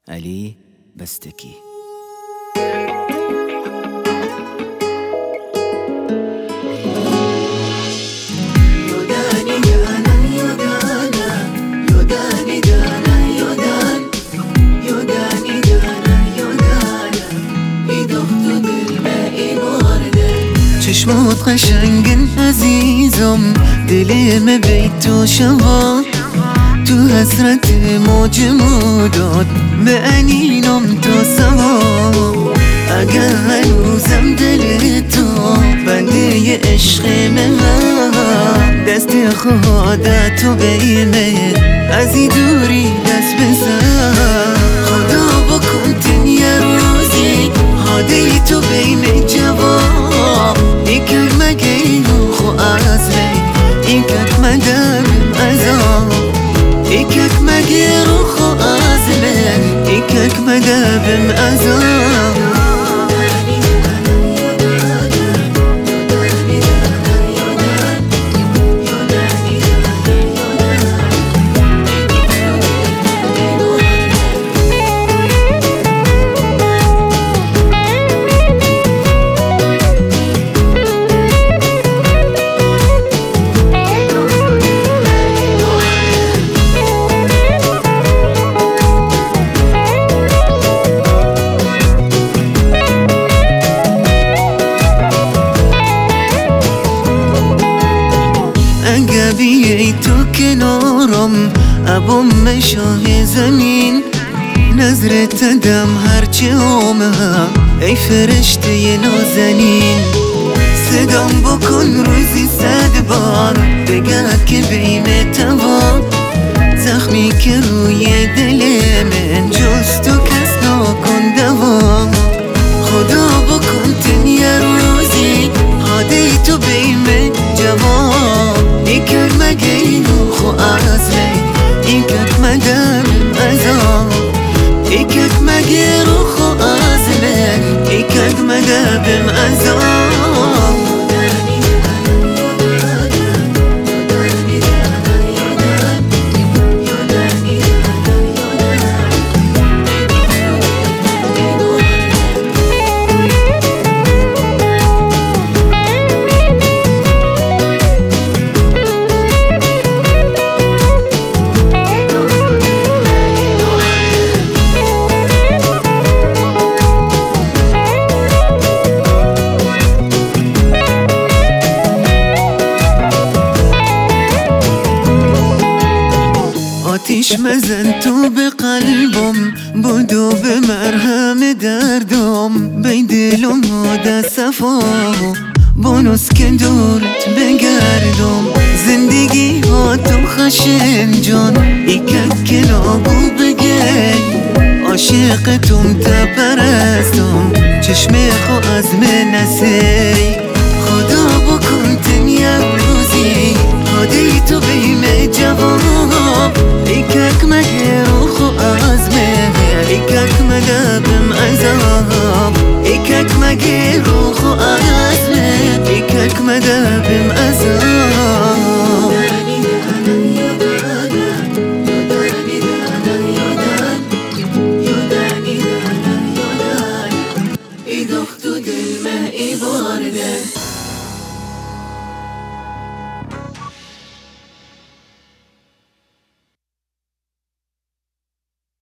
علی بستکی. چشمات قشنگن عزیزم، دلم بیت تو شوا، تو حسرت موج موداد معنینم تا سوا. اگر هنوزم دل تو بنده عشق من، دست خودتو بیمه از این دوری دست بزن. خدا بکن تن یه روزی حاده تو بیمه جواب، ایکک مگه اینو خو ازمه ایکک مدم ازام، ایکک مگه رو خو ازمه ایکک مدم ازام. اگه بیایی تو کنارم ابم مشاه زمین، نظرت دم هرچه آمه ای فرشته نازنین. صدام بکن روزی 100 بار بگه که بیمه توان، زخمی که روی دل من جز تو کس نکن دوام. خدا بکن تن یه روزی حاده تو بیمه جواب، ایکک مگه اینو خو ازمه ایکک مدم ازام، ایکک مگه رو خو ازمه ایکک مدم ازام. آتیش مزن تو به قلبم، بدو به مرهم دردم، بی دلم ماده صفا بونس که دورت بگردم. زندگی ها تو خشن جان ایکک که نابو بگل، عاشق توم تا پرستم چشم خو از من نسری. خدا بکن تن یه روزی حاده تو بیمه جواب، ایکک مگه رو خو ازمه ایکک مدبم عذاب، ایکک مگه رو خو ازمه ایکک مدبم